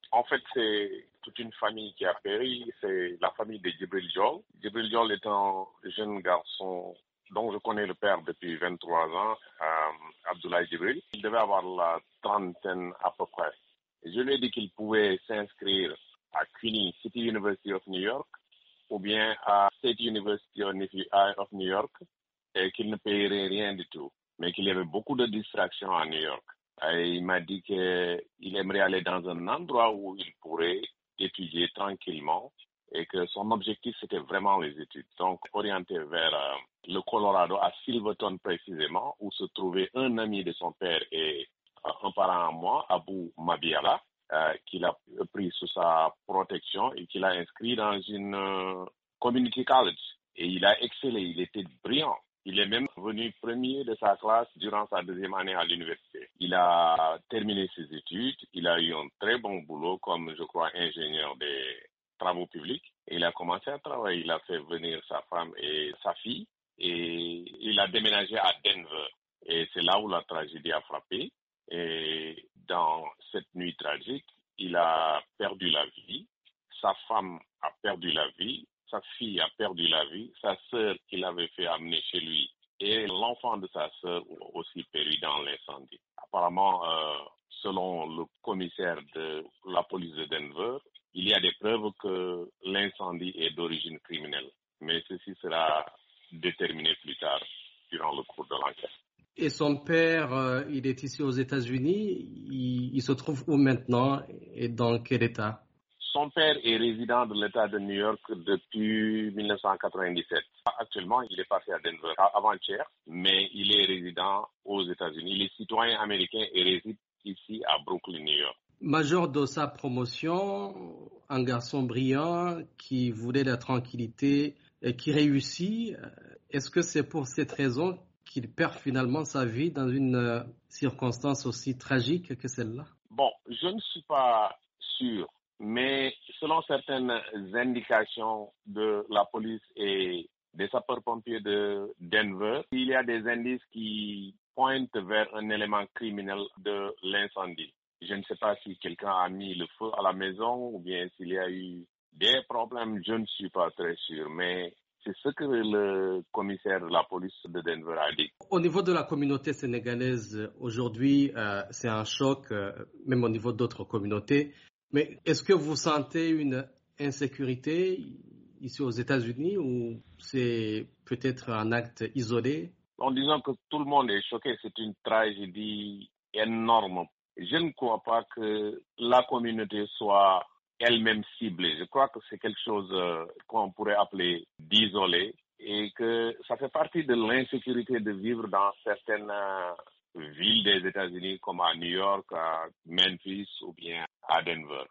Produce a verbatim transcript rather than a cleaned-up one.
En fait, c'est toute une famille qui a péri. C'est la famille de Djibril Diol. Djibril Diol est un jeune garçon dont je connais le père depuis vingt-trois ans, euh, Abdoulaye Djibril. Il devait avoir la trentaine à peu près. Je lui ai dit qu'il pouvait s'inscrire à C U N Y, City University of New York, ou bien à State University of New York, et qu'il ne payerait rien du tout, mais qu'il y avait beaucoup de distractions à New York. Et il m'a dit qu'il aimerait aller dans un endroit où il pourrait étudier tranquillement et que son objectif, c'était vraiment les études. Donc, orienté vers euh, le Colorado, à Silverton précisément, où se trouvait un ami de son père et euh, un parent à moi, Abou Mabiala, euh, qu'il a pris sous sa protection et qu'il a inscrit dans une euh, community college. Et il a excellé, il était brillant. Il est même venu premier de sa classe durant sa deuxième année à l'université. Il a terminé ses études, il a eu un très bon boulot comme, je crois, ingénieur des travaux publics. Et il a commencé à travailler, il a fait venir sa femme et sa fille et il a déménagé à Denver. Et c'est là où la tragédie a frappé. Et dans cette nuit tragique, il a perdu la vie, sa femme a perdu la vie, sa fille a perdu la vie, sa sœur qu'il avait fait amener chez lui et l'enfant de sa sœur ont aussi péri dans l'incendie. Apparemment, euh, selon le commissaire de la police de Denver, il y a des preuves que l'incendie est d'origine criminelle. Mais ceci sera déterminé plus tard durant le cours de l'enquête. Et son père, euh, il est ici aux États-Unis. Il, il se trouve où maintenant et dans quel état? Son père est résident de l'État de New York depuis mille neuf cent quatre-vingt-dix-sept. Actuellement, il est passé à Denver avant-hier, mais il est résident aux États-Unis. Il est citoyen américain et réside ici à Brooklyn, New York. Major de sa promotion, un garçon brillant qui voulait la tranquillité et qui réussit. Est-ce que c'est pour cette raison qu'il perd finalement sa vie dans une circonstance aussi tragique que celle-là? Bon, je ne suis pas sûr. Mais selon certaines indications de la police et des sapeurs-pompiers de Denver, il y a des indices qui pointent vers un élément criminel de l'incendie. Je ne sais pas si quelqu'un a mis le feu à la maison ou bien s'il y a eu des problèmes, je ne suis pas très sûr. Mais c'est ce que le commissaire de la police de Denver a dit. Au niveau de la communauté sénégalaise, aujourd'hui, euh, c'est un choc, euh, même au niveau d'autres communautés. Mais est-ce que vous sentez une insécurité ici aux États-Unis ou c'est peut-être un acte isolé? En disant que tout le monde est choqué, c'est une tragédie énorme. Je ne crois pas que la communauté soit elle-même ciblée. Je crois que c'est quelque chose euh, qu'on pourrait appeler d'isolé et que ça fait partie de l'insécurité de vivre dans certaines euh, villes des États-Unis comme à New York, à Memphis ou bien à Denver.